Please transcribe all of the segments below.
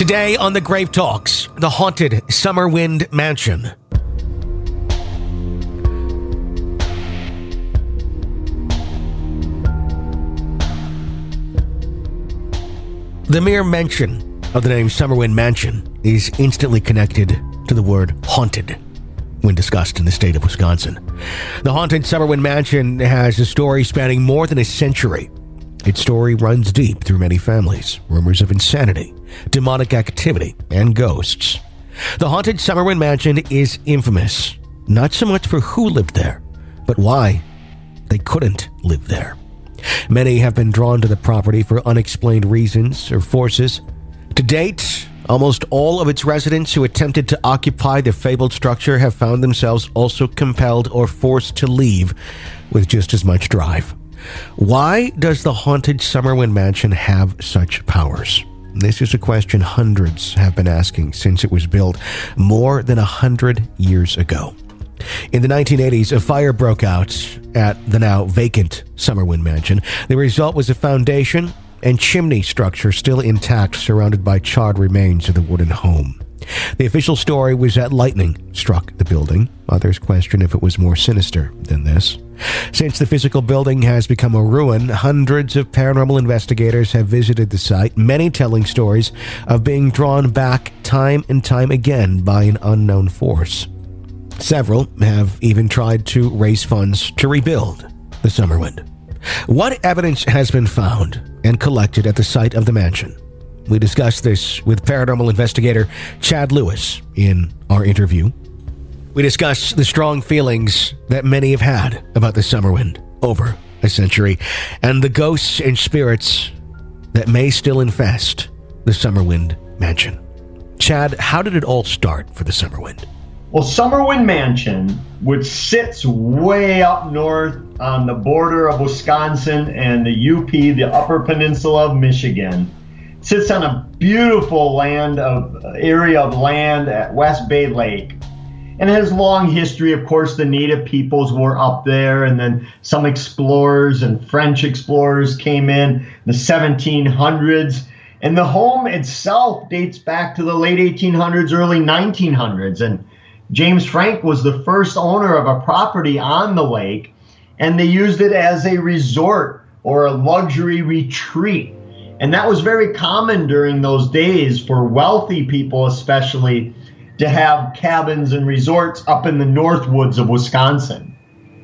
Today on the Grave Talks, the haunted Summerwind Mansion. The mere mention of the name Summerwind Mansion is instantly connected to the word haunted when discussed in the state of Wisconsin. The haunted Summerwind Mansion has a story spanning more than a century. Its story runs deep through many families, rumors of insanity, demonic activity, and ghosts. The haunted Summerwind Mansion is infamous, not so much for who lived there, but why they couldn't live there. Many have been drawn to the property for unexplained reasons or forces. To date, almost all of its residents who attempted to occupy the fabled structure have found themselves also compelled or forced to leave with just as much drive. Why does the haunted Summerwind Mansion have such powers? This is a question hundreds have been asking since it was built more than 100 years ago. In the 1980s, a fire broke out at the now vacant Summerwind Mansion. The result was a foundation and chimney structure still intact, surrounded by charred remains of the wooden home. The official story was that lightning struck the building. Others question if it was more sinister than this. Since the physical building has become a ruin, hundreds of paranormal investigators have visited the site, many telling stories of being drawn back time and time again by an unknown force. Several have even tried to raise funds to rebuild the Summerwind. What evidence has been found and collected at the site of the mansion? We discussed this with paranormal investigator Chad Lewis in our interview. We discuss the strong feelings that many have had about the Summerwind over a century and the ghosts and spirits that may still infest the Summerwind Mansion. Chad, how did it all start for the Summerwind? Well, Summerwind Mansion, which sits way up north on the border of Wisconsin and the UP, the Upper Peninsula of Michigan, sits on a beautiful area of land at West Bay Lake. And it has a long history. Of course, the native peoples were up there, and then some explorers and French explorers came in the 1700s. And the home itself dates back to the late 1800s, early 1900s. And James Frank was the first owner of a property on the lake, and they used it as a resort or a luxury retreat. And that was very common during those days for wealthy people, especially, to have cabins and resorts up in the north woods of Wisconsin.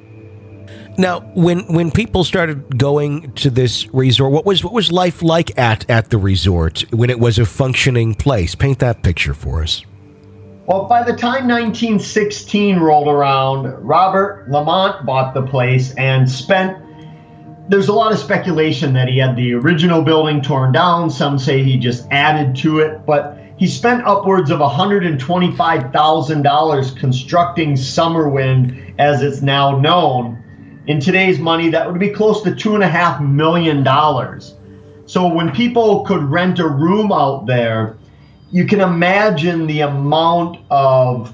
Now, when people started going to this resort, what was life like at the resort when it was a functioning place? Paint that picture for us. Well, by the time 1916 rolled around, Robert Lamont bought the place and there's a lot of speculation that he had the original building torn down. Some say he just added to it, but he spent upwards of $125,000 constructing Summerwind as it's now known. In today's money, that would be close to $2.5 million. So when people could rent a room out there, you can imagine the amount of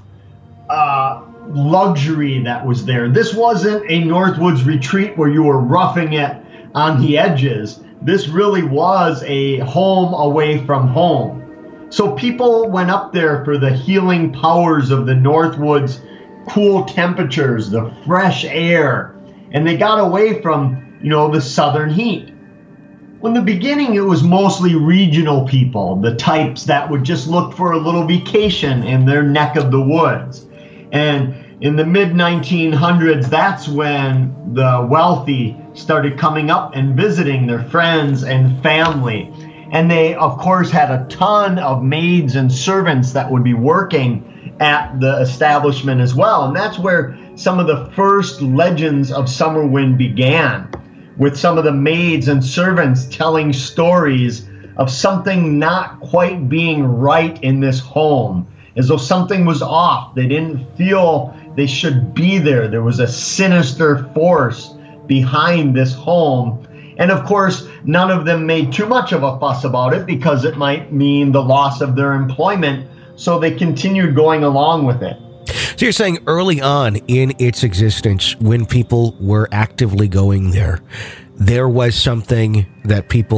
luxury that was there. This wasn't a Northwoods retreat where you were roughing it on the edges. This really was a home away from home. So people went up there for the healing powers of the Northwoods, cool temperatures, the fresh air, and they got away from, the southern heat. In the beginning, it was mostly regional people, the types that would just look for a little vacation in their neck of the woods. And in the mid-1900s, that's when the wealthy started coming up and visiting their friends and family. And they, of course, had a ton of maids and servants that would be working at the establishment as well. And that's where some of the first legends of Summerwind began, with some of the maids and servants telling stories of something not quite being right in this home, as though something was off. They didn't feel they should be there. There was a sinister force behind this home. And of course, none of them made too much of a fuss about it because it might mean the loss of their employment. So they continued going along with it. So you're saying early on in its existence, when people were actively going there, there was something that people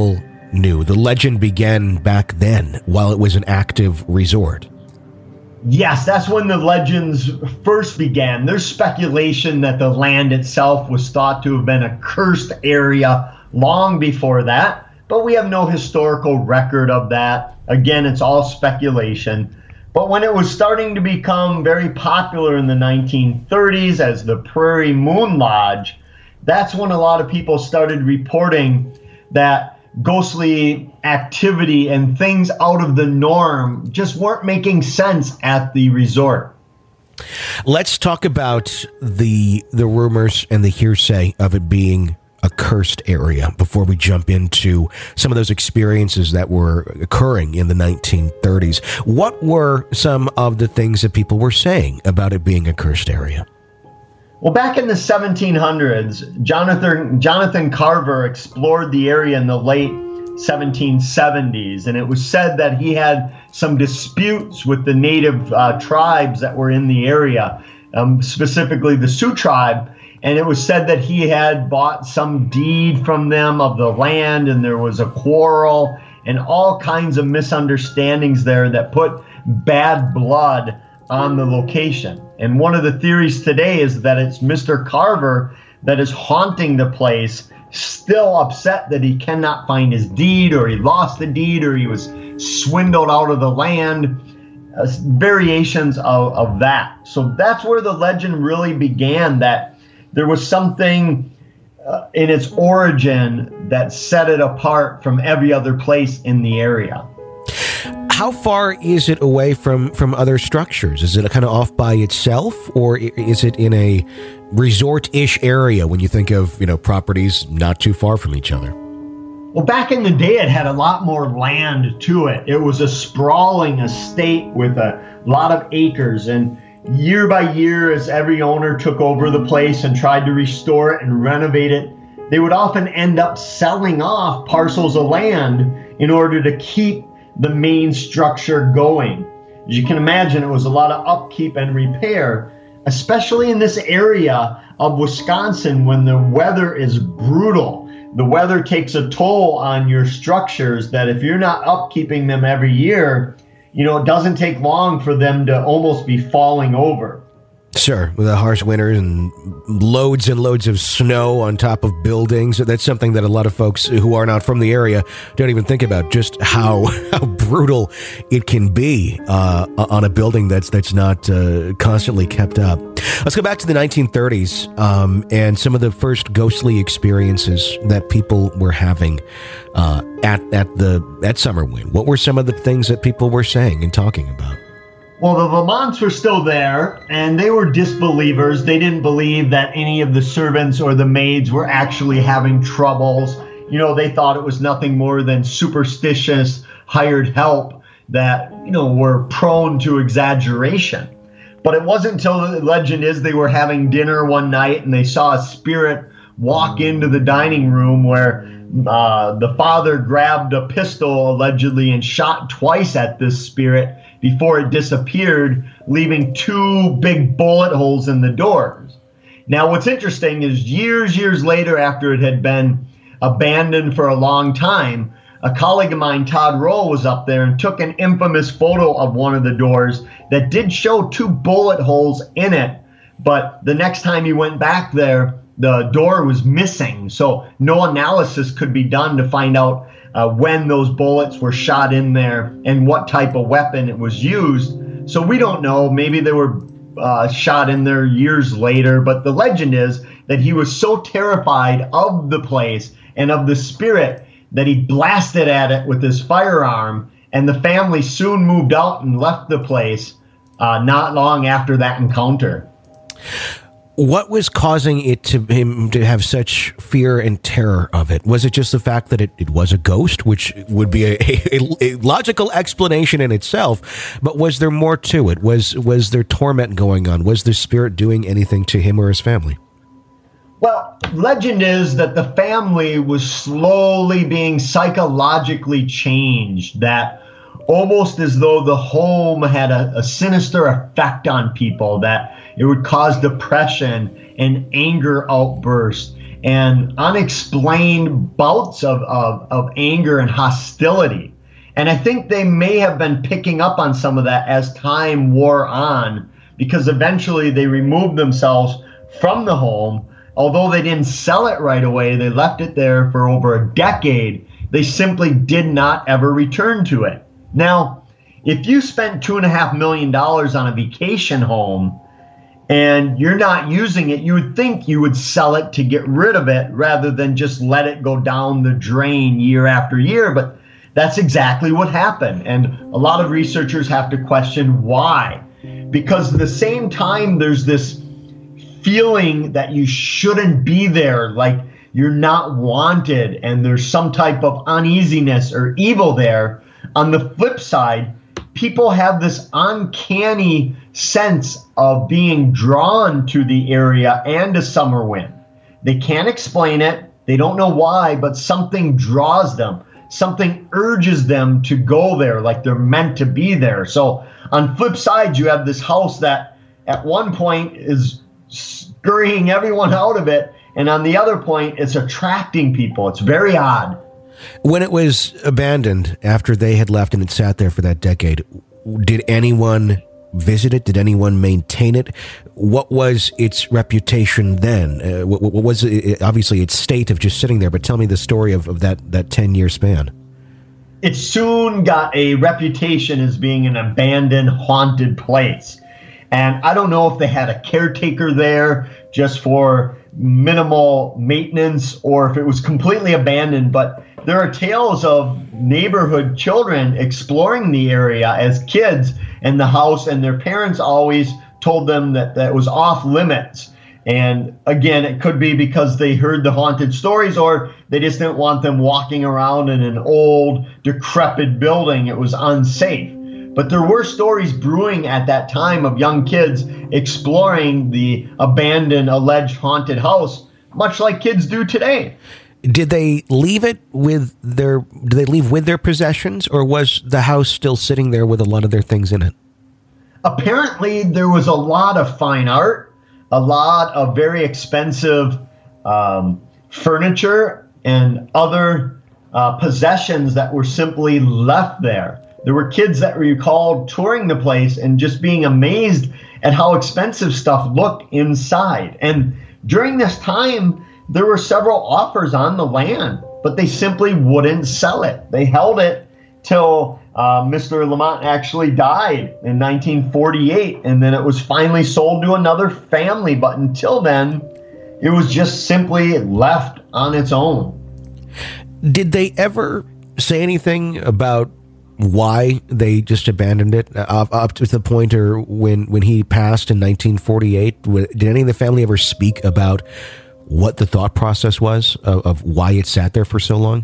new. The legend began back then while it was an active resort. Yes, that's when the legends first began. There's speculation that the land itself was thought to have been a cursed area long before that, but we have no historical record of that. Again, it's all speculation. But when it was starting to become very popular in the 1930s as the Prairie Moon Lodge, that's when a lot of people started reporting that ghostly activity and things out of the norm just weren't making sense at the resort. Let's talk about the rumors and the hearsay of it being a cursed area before we jump into some of those experiences that were occurring in the 1930s. What were some of the things that people were saying about it being a cursed area? Well, back in the 1700s, Jonathan Carver explored the area in the late 1770s, and it was said that he had some disputes with the native tribes that were in the area, specifically the Sioux tribe. And it was said that he had bought some deed from them of the land, and there was a quarrel and all kinds of misunderstandings there that put bad blood on the location. And one of the theories today is that it's Mr. Carver that is haunting the place, still upset that he cannot find his deed, or he lost the deed, or he was swindled out of the land. Variations of that. So that's where the legend really began, that there was something in its origin that set it apart from every other place in the area. How far is it away from other structures? Is it kind of off by itself, or is it in a resort-ish area when you think of, properties not too far from each other? Well, back in the day, it had a lot more land to it. It was a sprawling estate with a lot of acres, and year by year, as every owner took over the place and tried to restore it and renovate it, they would often end up selling off parcels of land in order to keep the main structure going. As you can imagine, it was a lot of upkeep and repair, especially in this area of Wisconsin when the weather is brutal. The weather takes a toll on your structures that if you're not upkeeping them every year, it doesn't take long for them to almost be falling over. Sure, with the harsh winters and loads of snow on top of buildings. That's something that a lot of folks who are not from the area don't even think about, just how brutal it can be on a building that's not constantly kept up. Let's go back to the 1930s and some of the first ghostly experiences that people were having at Summerwind. What were some of the things that people were saying and talking about? Well, the Lamonts were still there, and they were disbelievers. They didn't believe that any of the servants or the maids were actually having troubles. They thought it was nothing more than superstitious hired help that, were prone to exaggeration. But it wasn't until the legend is they were having dinner one night and they saw a spirit walk into the dining room where the father grabbed a pistol allegedly and shot twice at this spirit before it disappeared, leaving 2 big bullet holes in the doors. Now, what's interesting is years later, after it had been abandoned for a long time, a colleague of mine, Todd Roll, was up there and took an infamous photo of one of the doors that did show 2 bullet holes in it. But the next time he went back there, the door was missing. So no analysis could be done to find out when those bullets were shot in there and what type of weapon it was used. So we don't know. Maybe they were shot in there years later. But the legend is that he was so terrified of the place and of the spirit that he blasted at it with his firearm. And the family soon moved out and left the place not long after that encounter. What was causing him to have such fear and terror of it? Was it just the fact that it was a ghost, which would be a logical explanation in itself, but was there more to it? Was there torment going on? Was the spirit doing anything to him or his family? Well, legend is that the family was slowly being psychologically changed, that almost as though the home had a sinister effect on people, that it would cause depression and anger outbursts. and unexplained bouts of anger and hostility. And I think they may have been picking up on some of that as time wore on, because eventually they removed themselves from the home. Although they didn't sell it right away, they left it there for over a decade. They simply did not ever return to it. Now, if you spent $2.5 million on a vacation home and you're not using it, you would think you would sell it to get rid of it rather than just let it go down the drain year after year. But that's exactly what happened. And a lot of researchers have to question why. Because at the same time, there's this feeling that you shouldn't be there, like you're not wanted, and there's some type of uneasiness or evil there. On the flip side, people have this uncanny sense of being drawn to the area and to Summerwin. They can't explain it. They don't know why, but something draws them. Something urges them to go there, like they're meant to be there. So on flip side, you have this house that at one point is scurrying everyone out of it, and on the other point, it's attracting people. It's very odd. When it was abandoned after they had left and it sat there for that decade, did anyone visit it? Did anyone maintain it? What was its reputation then? What was it, obviously its state of just sitting there, but tell me the story of that 10-year span. It soon got a reputation as being an abandoned, haunted place. And I don't know if they had a caretaker there just for minimal maintenance or if it was completely abandoned, but there are tales of neighborhood children exploring the area as kids in the house, and their parents always told them that that was off limits. And again, it could be because they heard the haunted stories, or they just didn't want them walking around in an old, decrepit building. It was unsafe. But there were stories brewing at that time of young kids exploring the abandoned, alleged haunted house, much like kids do today. Did they leave with their possessions, or was the house still sitting there with a lot of their things in it? Apparently, there was a lot of fine art, a lot of very expensive furniture, and other possessions that were simply left there. There were kids that recalled touring the place and just being amazed at how expensive stuff looked inside. And during this time, there were several offers on the land, but they simply wouldn't sell it. They held it till Mr. Lamont actually died in 1948, and then it was finally sold to another family. But until then, it was just simply left on its own. Did they ever say anything about why they just abandoned it up to the point, or when he passed in 1948? Did any of the family ever speak about what the thought process was of why it sat there for so long?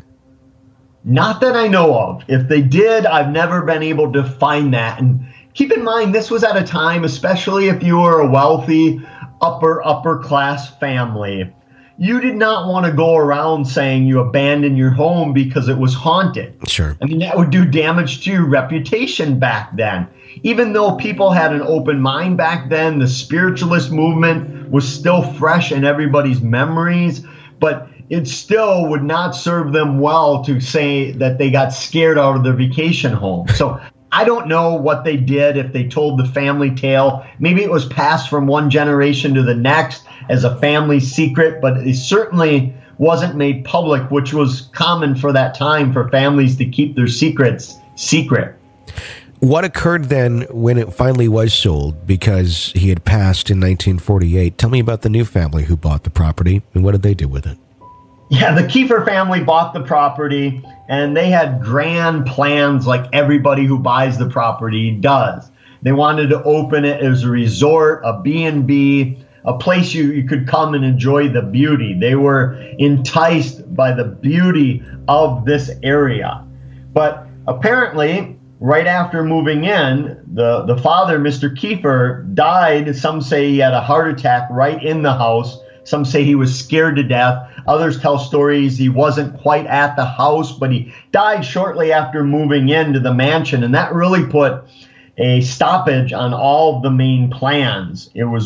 Not that I know of. If they did, I've never been able to find that. And keep in mind, this was at a time, especially if you were a wealthy upper class family, you did not want to go around saying you abandoned your home because it was haunted. Sure. I mean, that would do damage to your reputation back then. Even though people had an open mind back then, the spiritualist movement was still fresh in everybody's memories, but it still would not serve them well to say that they got scared out of their vacation home. So I don't know what they did, if they told the family tale. Maybe it was passed from one generation to the next as a family secret, but it certainly wasn't made public, which was common for that time for families to keep their secrets secret. What occurred then when it finally was sold, because he had passed in 1948? Tell me about the new family who bought the property, and what did they do with it? Yeah, the Kiefer family bought the property, and they had grand plans like everybody who buys the property does. They wanted to open it as a resort, a B&B, a place you could come and enjoy the beauty. They were enticed by the beauty of this area. But apparently, right after moving in, the father, Mr. Kiefer, died. Some say he had a heart attack right in the house. Some say he was scared to death. Others tell stories he wasn't quite at the house, but he died shortly after moving into the mansion. And that really put a stoppage on all the main plans. It was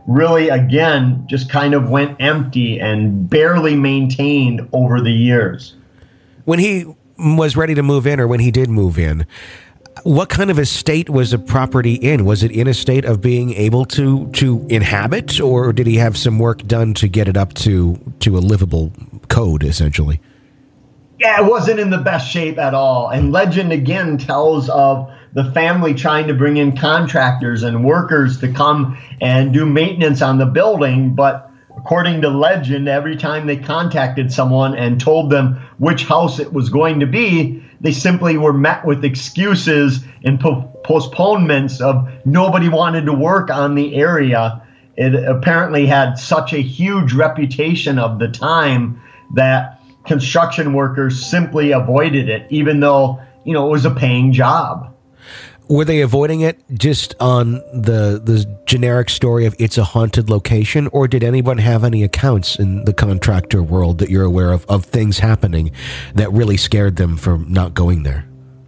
really, again, just kind of went empty and barely maintained over the years. When he was ready to move in, or when he did move in, what kind of a state was the property in? Was it in a state of being able to inhabit, or did he have some work done to get it up to a livable code, essentially? Yeah, it wasn't in the best shape at all. And legend, again, tells of the family trying to bring in contractors and workers to come and do maintenance on the building. But according to legend, every time they contacted someone and told them which house it was going to be, they simply were met with excuses and postponements of nobody wanted to work on the area. It apparently had such a huge reputation of the time that construction workers simply avoided it, even though, it was a paying job. Were they avoiding it just on the generic story of it's a haunted location, or did anyone have any accounts in the contractor world that you're aware of things happening that really scared them from not going there?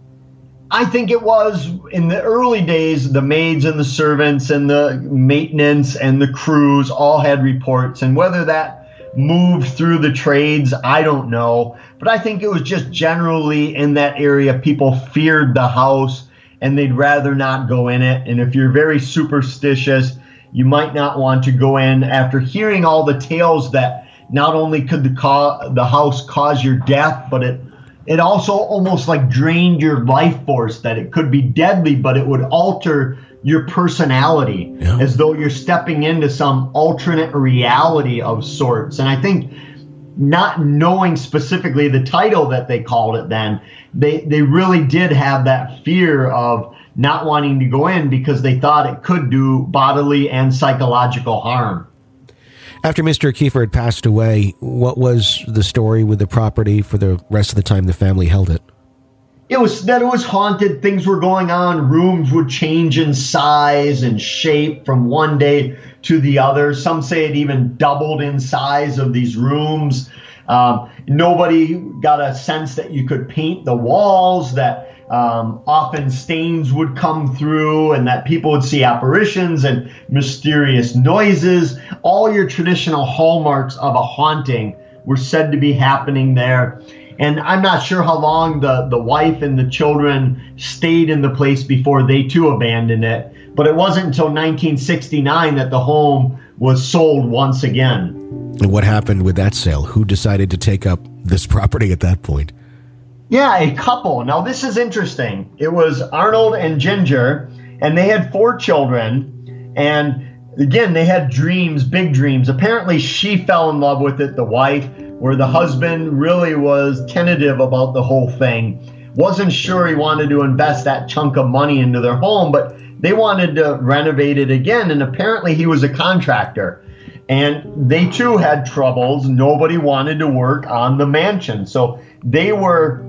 I think it was in the early days, the maids and the servants and the maintenance and the crews all had reports, and whether that moved through the trades, I don't know. But I think it was just generally in that area, people feared the house and they'd rather not go in it. And if you're very superstitious, you might not want to go in after hearing all the tales that not only could the house cause your death, but it also almost like drained your life force, that it could be deadly, but it would alter your personality, as though you're stepping into some alternate reality of sorts. And I think, not knowing specifically the title that they called it then, they really did have that fear of not wanting to go in because they thought it could do bodily and psychological harm. After Mr. Kiefer had passed away, what was the story with the property for the rest of the time the family held it? It was that it was haunted. Things were going on. Rooms would change in size and shape from one day to the other. Some say it even doubled in size of these rooms. Nobody got a sense that you could paint the walls, that often stains would come through, and that people would see apparitions and mysterious noises. All your traditional hallmarks of a haunting were said to be happening there. And I'm not sure how long the wife and the children stayed in the place before they too abandoned it. But it wasn't until 1969 that the home was sold once again. And what happened with that sale? Who decided to take up this property at that point? Yeah, a couple. Now, this is interesting. It was Arnold and Ginger, and they had 4 children. And again, they had dreams, big dreams. Apparently, she fell in love with it, the wife, where the husband really was tentative about the whole thing. Wasn't sure he wanted to invest that chunk of money into their home, but they wanted to renovate it again. And apparently he was a contractor. And they too had troubles. Nobody wanted to work on the mansion. So they were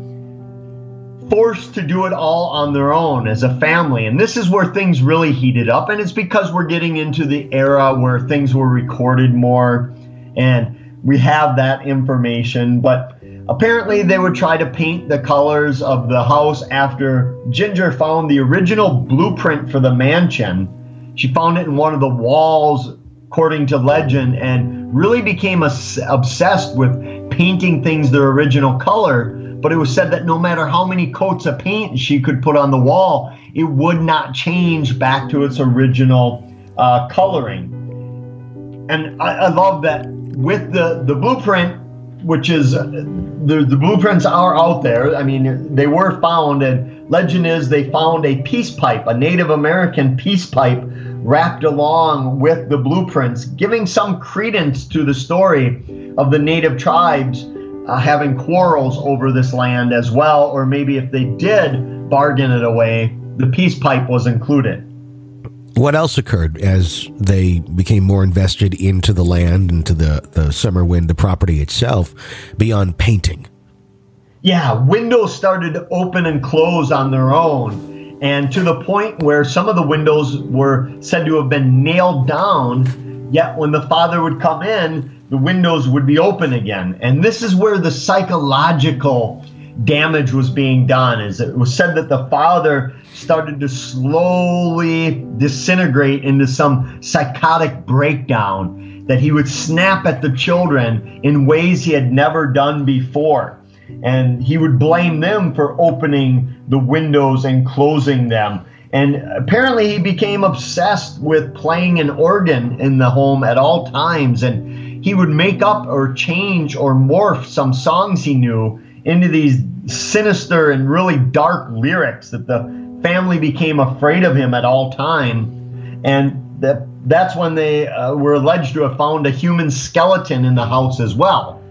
forced to do it all on their own as a family. And this is where things really heated up. And it's because we're getting into the era where things were recorded more. And we have that information, but apparently they would try to paint the colors of the house after Ginger found the original blueprint for the mansion. She found it in one of the walls, according to legend, and really became obsessed with painting things their original color. But it was said that no matter how many coats of paint she could put on the wall, it would not change back to its original coloring. And I love that with the blueprint, which is the blueprints are out there. I mean, they were found, and legend is they found a peace pipe, a Native American peace pipe, wrapped along with the blueprints, giving some credence to the story of the native tribes having quarrels over this land as well, or maybe if they did bargain it away, the peace pipe was included. What else occurred as they became more invested into the land and to the Summerwind, the property itself, beyond painting? Yeah, windows started to open and close on their own, and to the point where some of the windows were said to have been nailed down, yet when the father would come in, the windows would be open again. And this is where the psychological damage was being done. As it was said that the father started to slowly disintegrate into some psychotic breakdown, that he would snap at the children in ways he had never done before. And he would blame them for opening the windows and closing them. And apparently he became obsessed with playing an organ in the home at all times. And he would make up or change or morph some songs he knew into these sinister and really dark lyrics that the family became afraid of him at all time. And that's when they were alleged to have found a human skeleton in the house as well.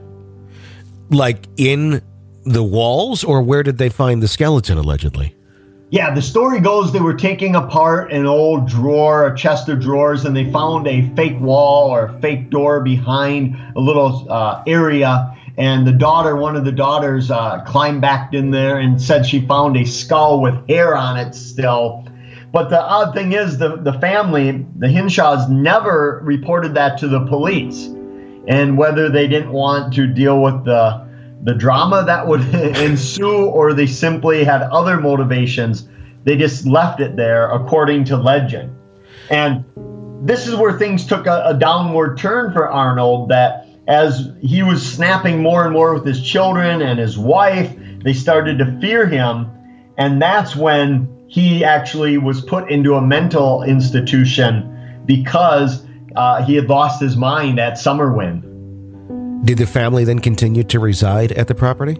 Like in the walls, or where did they find the skeleton, allegedly? Yeah, the story goes they were taking apart an old drawer, a chest of drawers, and they found a fake wall or a fake door behind a little area. And one of the daughters, climbed back in there and said she found a skull with hair on it still. But the odd thing is the family, the Hinshaws, never reported that to the police. And whether they didn't want to deal with the drama that would ensue, or they simply had other motivations, they just left it there, according to legend. And this is where things took a downward turn for Arnold, that as he was snapping more and more with his children and his wife, they started to fear him. And that's when he actually was put into a mental institution because he had lost his mind at Summerwind. Did the family then continue to reside at the property?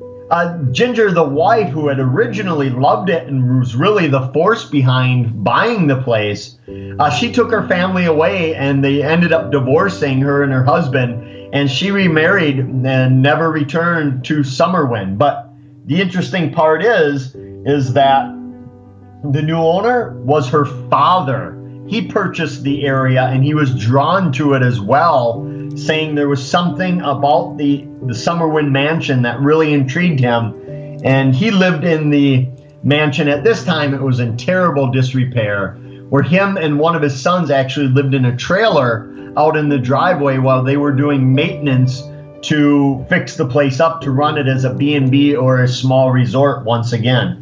Ginger, the wife, who had originally loved it and was really the force behind buying the place, she took her family away, and they ended up divorcing, her and her husband, and she remarried and never returned to Summerwind. But the interesting part is that the new owner was her father. He purchased the area, and he was drawn to it as well, saying there was something about the Summerwind mansion that really intrigued him. And he lived in the mansion. At this time, it was in terrible disrepair, where him and one of his sons actually lived in a trailer out in the driveway while they were doing maintenance to fix the place up, to run it as a B&B or a small resort once again.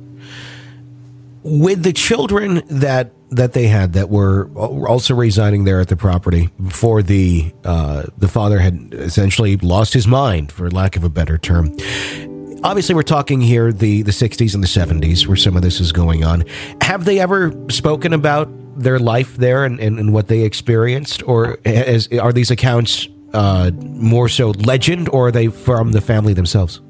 With the children that they had that were also residing there at the property before the father had essentially lost his mind, for lack of a better term. Obviously, we're talking here the 60s and the 70s where some of this is going on. Have they ever spoken about their life there and what they experienced? Or are these accounts more so legend, or are they from the family themselves?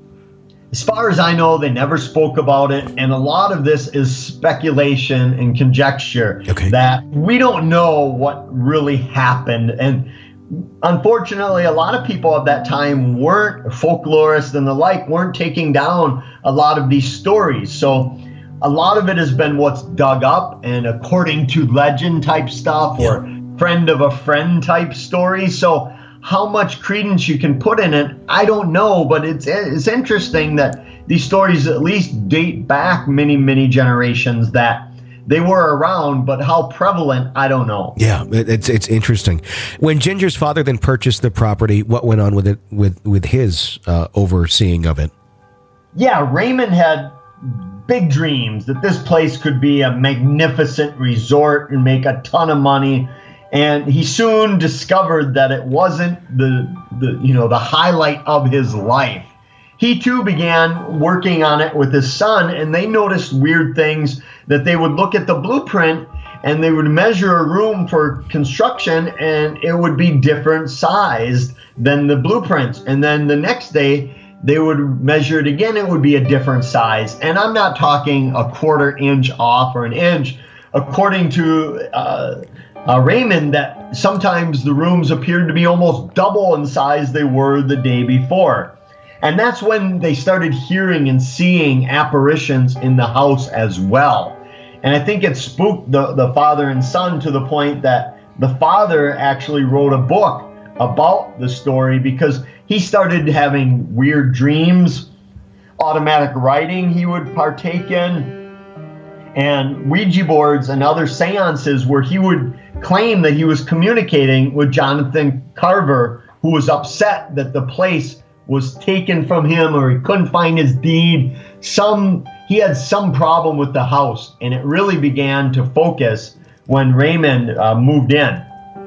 As far as I know, they never spoke about it, and a lot of this is speculation and conjecture, that we don't know what really happened. And unfortunately, a lot of people at that time weren't folklorists and the like, weren't taking down a lot of these stories. So a lot of it has been what's dug up and according to legend type stuff, or friend of a friend type stories. So how much credence you can put in it, I don't know, but it's interesting that these stories at least date back many, many generations, that they were around, but how prevalent, I don't know. Yeah, it's interesting. When Ginger's father then purchased the property, what went on with it, with his overseeing of it? Yeah, Raymond had big dreams that this place could be a magnificent resort and make a ton of money. And he soon discovered that it wasn't the highlight of his life. He too began working on it with his son, and they noticed weird things, that they would look at the blueprint and they would measure a room for construction, and it would be different sized than the blueprint. And then the next day they would measure it again, it would be a different size. And I'm not talking a quarter inch off or an inch. According to Raymond, that sometimes the rooms appeared to be almost double in size they were the day before. And that's when they started hearing and seeing apparitions in the house as well. And I think it spooked the father and son to the point that the father actually wrote a book about the story, because he started having weird dreams, automatic writing he would partake in, and Ouija boards and other seances where he would claim that he was communicating with Jonathan Carver, who was upset that the place was taken from him, or he couldn't find his deed. He had some problem with the house, and it really began to focus when Raymond moved in.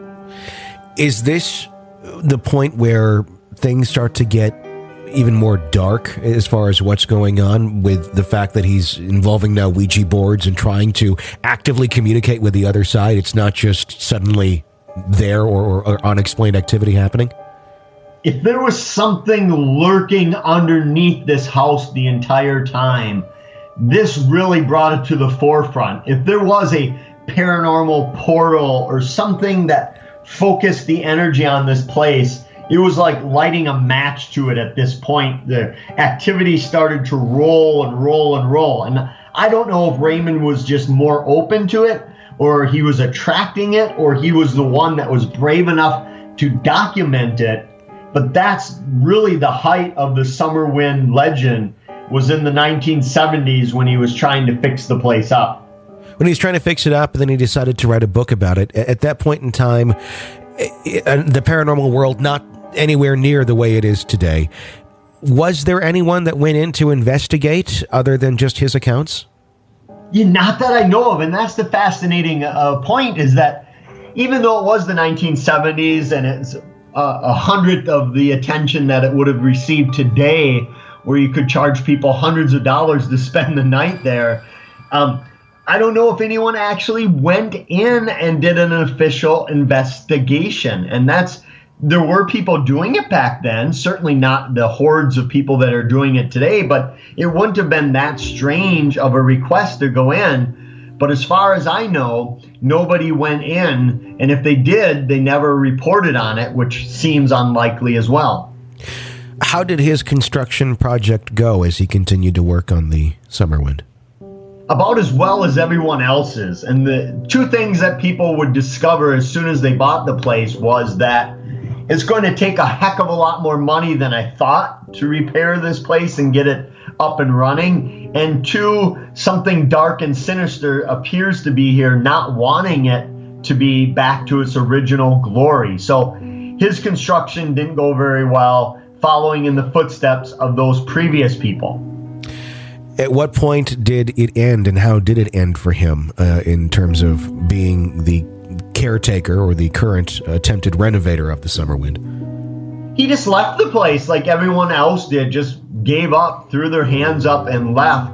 Is this the point where things start to get even more dark as far as what's going on, with the fact that he's involving now Ouija boards and trying to actively communicate with the other side? It's not just suddenly there or unexplained activity happening? If there was something lurking underneath this house the entire time, this really brought it to the forefront. If there was a paranormal portal or something that focused the energy on this place, it was like lighting a match to it at this point. The activity started to roll and roll and roll. And I don't know if Raymond was just more open to it, or he was attracting it, or he was the one that was brave enough to document it. But that's really the height of the Summerwind legend, was in the 1970s when he was trying to fix the place up. When he was trying to fix it up, and then he decided to write a book about it. At that point in time, the paranormal world not anywhere near the way it is today. Was there anyone that went in to investigate other than just his accounts? Yeah, not that I know of. And that's the fascinating point, is that even though it was the 1970s and it's a hundredth of the attention that it would have received today, where you could charge people hundreds of dollars to spend the night there, I don't know if anyone actually went in and did an official investigation. And there were people doing it back then, certainly not the hordes of people that are doing it today, but it wouldn't have been that strange of a request to go in. But as far as I know, nobody went in, and if they did, they never reported on it, which seems unlikely as well. How did his construction project go as he continued to work on the Summerwind? About as well as everyone else's. And the two things that people would discover as soon as they bought the place was that it's going to take a heck of a lot more money than I thought to repair this place and get it up and running. And two, something dark and sinister appears to be here, not wanting it to be back to its original glory. So his construction didn't go very well, following in the footsteps of those previous people. At what point did it end, and how did it end for him in terms of being the caretaker or the current attempted renovator of the Summerwind? He just left the place like everyone else did, just gave up, threw their hands up and left.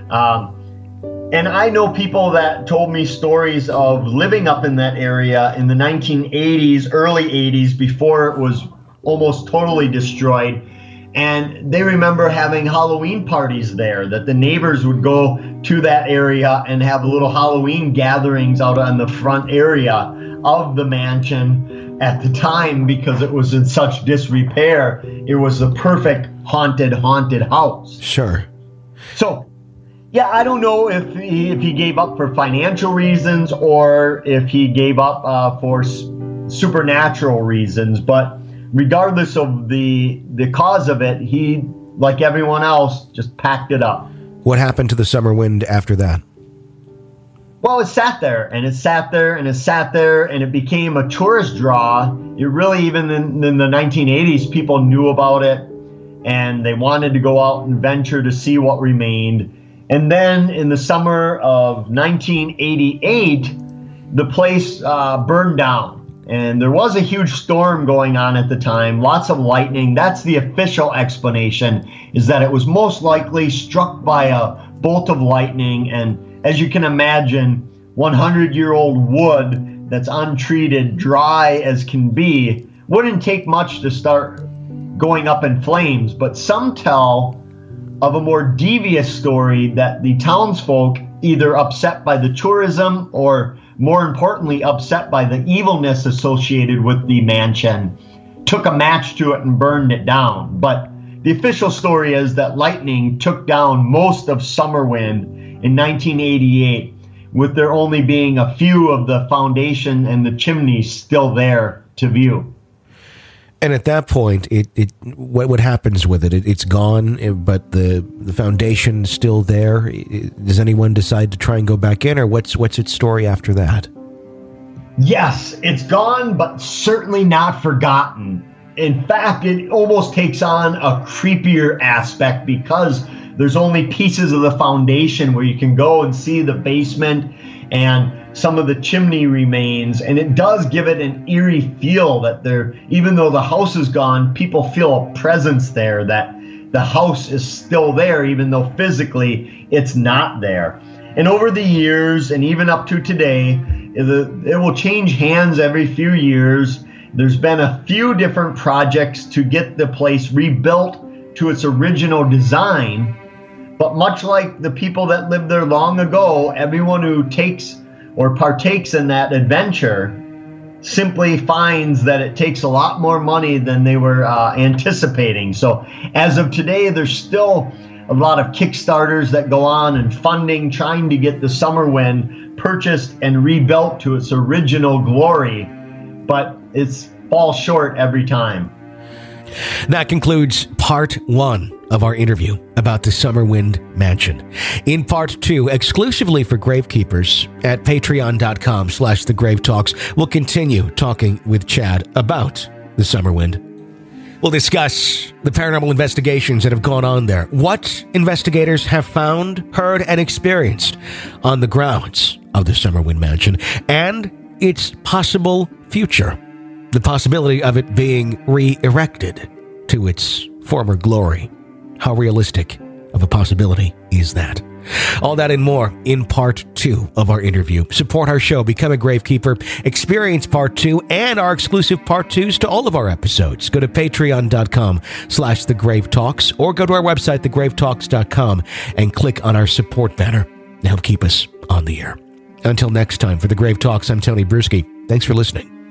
And I know people that told me stories of living up in that area in the 1980s, early 80s, before it was almost totally destroyed. And they remember having Halloween parties there, that the neighbors would go to that area and have little Halloween gatherings out on the front area of the mansion at the time, because it was in such disrepair. It was the perfect haunted house. Sure. So, yeah, I don't know if he gave up for financial reasons or if he gave up for supernatural reasons, but regardless of the cause of it, he, like everyone else, just packed it up. What happened to the Summerwind after that? Well, it sat there, and it sat there, and it sat there, and it became a tourist draw. It really, even in the 1980s, people knew about it, and they wanted to go out and venture to see what remained. And then in the summer of 1988, the place burned down. And there was a huge storm going on at the time, lots of lightning. That's the official explanation, is that it was most likely struck by a bolt of lightning. And as you can imagine, 100-year-old wood that's untreated, dry as can be, wouldn't take much to start going up in flames. But some tell of a more devious story that the townsfolk, either upset by the tourism or more importantly, upset by the evilness associated with the mansion, took a match to it and burned it down. But the official story is that lightning took down most of Summerwind in 1988, with there only being a few of the foundation and the chimneys still there to view. And at that point, what happens with it? It's gone, but the foundation's still there. Does anyone decide to try and go back in, or what's its story after that? Yes, it's gone, but certainly not forgotten. in fact, it almost takes on a creepier aspect because there's only pieces of the foundation where you can go and see the basement and some of the chimney remains, and it does give it an eerie feel that there, even though the house is gone, people feel a presence there, that the house is still there, even though physically it's not there. And over the years, and even up to today, it will change hands every few years. There's been a few different projects to get the place rebuilt to its original design. But much like the people that lived there long ago, everyone who takes or partakes in that adventure simply finds that it takes a lot more money than they were anticipating. So as of today, there's still a lot of Kickstarters that go on and funding trying to get the Summerwind purchased and rebuilt to its original glory, but it's falls short every time. That concludes part 1 of our interview about the Summerwind Mansion. In part 2, exclusively for Gravekeepers at patreon.com/thegravetalks, we'll continue talking with Chad about the Summerwind. We'll discuss the paranormal investigations that have gone on there, what investigators have found, heard, and experienced on the grounds of the Summerwind Mansion, and its possible future. The possibility of it being re-erected to its former glory. How realistic of a possibility is that? All that and more in part 2 of our interview. Support our show, become a Gravekeeper, experience part 2 and our exclusive part 2s to all of our episodes. Go to patreon.com/thegravetalks or go to our website, thegravetalks.com, and click on our support banner to help keep us on the air. Until next time, for The Grave Talks, I'm Tony Bruschi. Thanks for listening.